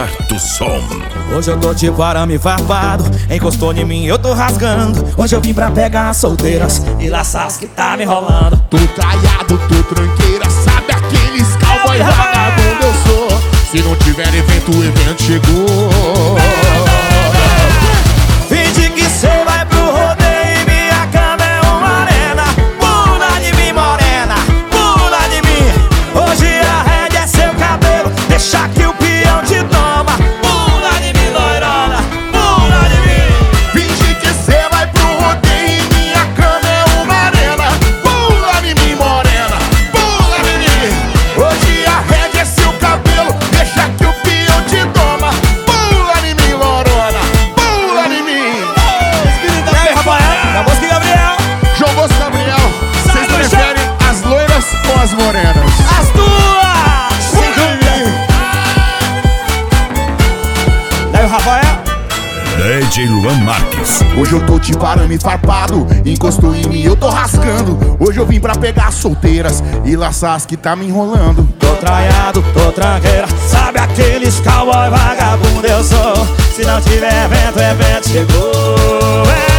Certo som. Hoje eu tô tipo arame farpado, encostou em mim, eu tô rasgando. Hoje eu vim pra pegar solteiras e laçar as que tá me enrolando. Tô traiado, tô tranqueira, sabe aqueles cowboy vagabundo eu sou. Se não tiver evento, o evento chegou. Finge que cê vai pro rodeio e minha cama é uma arena. Pula de mim, morena, pula de mim. Hoje a rédea é seu cabelo, deixa que o peão te toma. Pula de mim, loirona, pula de mim. Finge que cê vai pro rodeio e minha cama é uma arena. Pula de mim, morena, pula de mim. Hoje a rédea é seu cabelo, deixa que o peão te toma. Pula de mim, lorona, pula de mim. E aí, Rafael? Da música Gabriel. João Bosco Gabriel, vocês preferem as loiras ou as morenas? As duas! Sem dúvida. Daí o Rafael. DJ Luan Marques. Hoje eu tô tipo arame farpado, encostou em mim, eu tô rascando. Hoje eu vim pra pegar solteiras e laçar as que tá me enrolando. Tô traiado, tô tranqueira, sabe aqueles cowboy vagabundo eu sou. Se não tiver evento, o evento chegou.